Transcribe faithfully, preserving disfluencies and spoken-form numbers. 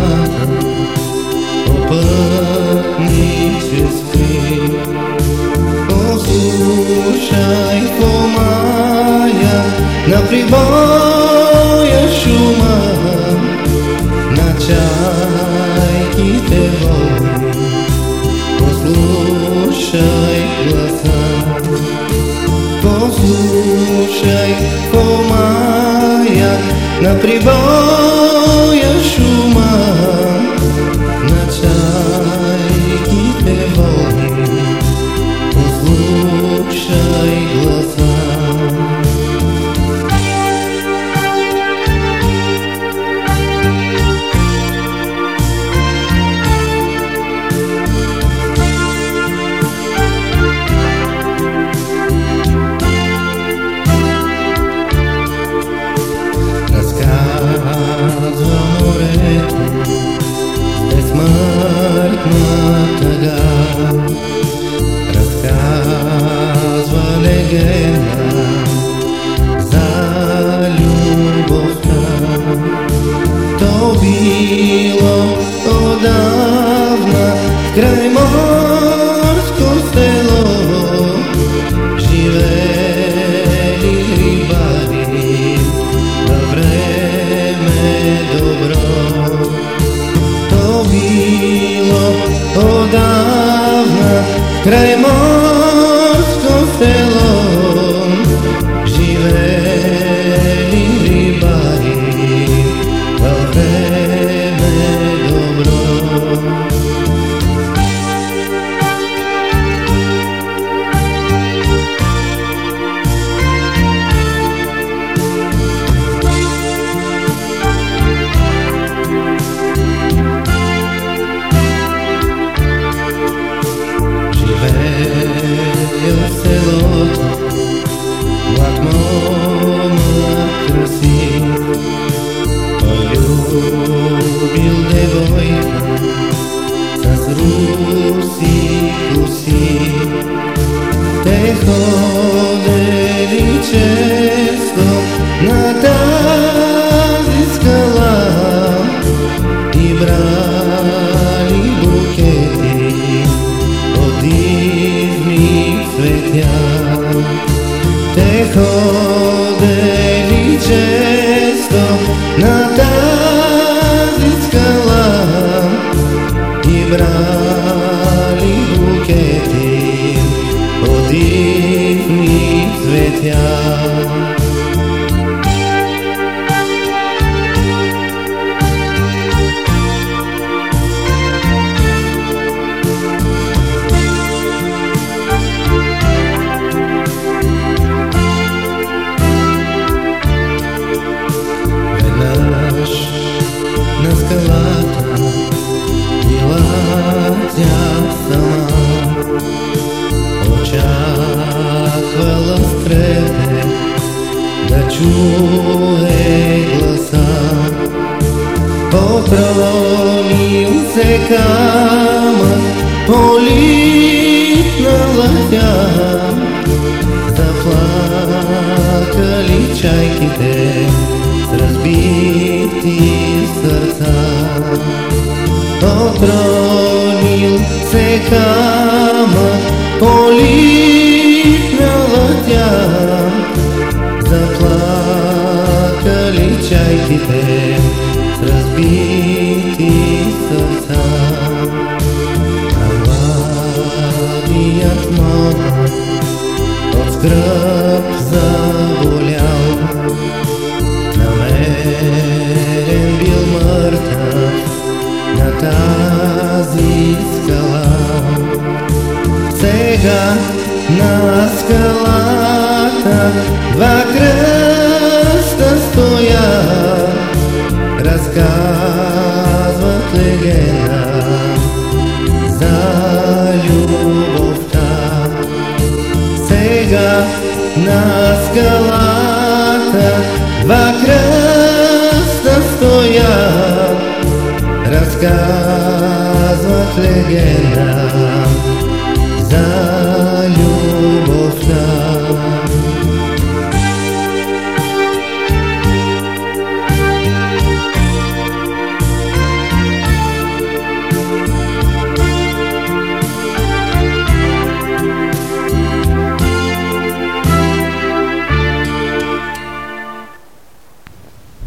скалата по пътнически. Послушай помая на прибоя шума, на чайките вълни. Послушай гласа, послушай помая на прибоя шума, на чайките вълни. Послушай гласа. Разказва морето безсмъртна тъга, разказва легенда за любовта. То било отдавна край морско село, живели рибари във време добро. То било отдавна край морско село, живели рибари във време добро. Живея в селото млад момък красив, полюбил девойка с руси коси. Те ходели често на тази скала и брали букети от дивни цветя. Те ходели често на тази скала и брали букети от дивни цветя. На скалата била тя сама, очаквала с трепет да чуе гласа. Похромил се камък, политнала тя, заплакали чайките с разбити сърца. Отронил се камък, политнала тя, заплакали чайките с разбити сърца. А младият момък от скръб заболял, намерен бил мъртъв на тази скала. Сега на скалата два кръста стоят, разказват легенда за любовта. Сега на скалата два кръста стоят, разказват легенда